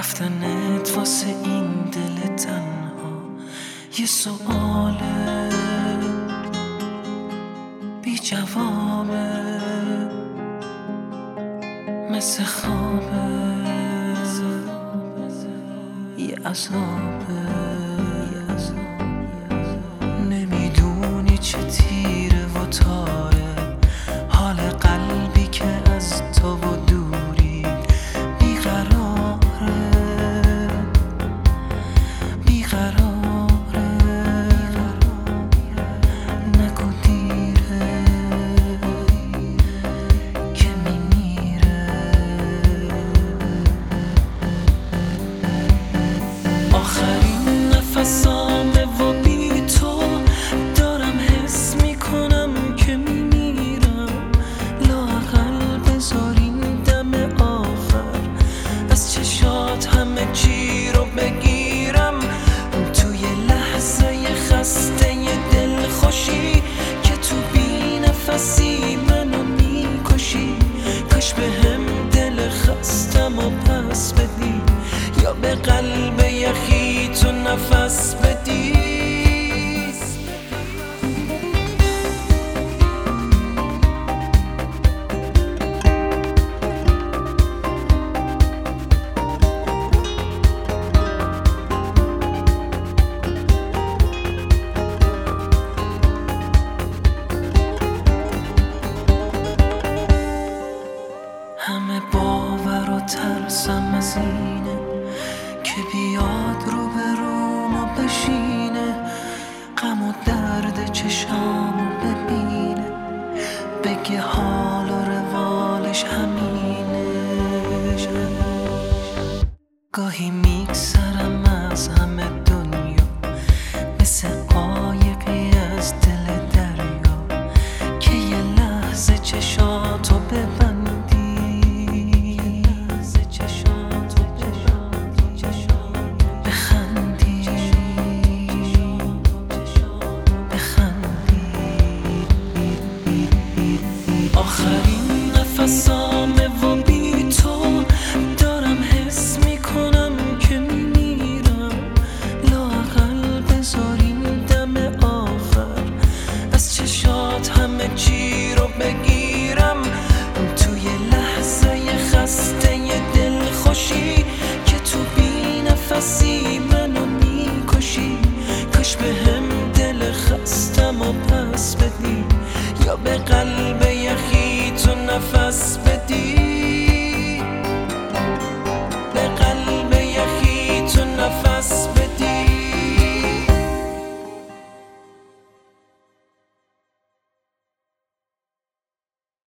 رفتنت واسه این دل تنها یه سؤاله بی جوابه، مثل خوابه یه عذابه. نمیدونی چه تیره و تاره حال قلبی که از تو و دوری بیقراره، بیقراره. نگو دیره که میمیره. آخرین نفسامه و بی تو دارم حس میکنم که میمیرم. لااقل بذار این دم آخر از چشات همه چی رو بگیرم. توی لحظه خسته دل خوشی که تو بی نفسی منو میکشی. کاش به هم دل خستم و پس بدی یا به قلب یخی تو نفس بدی. همه باور و ترسم از اینه که بیاد رو به روم و بشینه، غم و درد چشامو ببینه، بگه حال و روالش همینه. گاهی میگذرم از همه دنیا مثل قایقی از دل دریا که یه لحظه چشاتو ببندی. آخرین نفسامه و بی تو دارم حس میکنم که میمیرم. لااقل بذار این دم آخر از چشات همه چی رو بگیرم. توی لحظه خسته دل خوشی که تو بی نفسی منو میکشی. کاش به هم دل خستم و پس بدی یا به قلب یخی تو نفس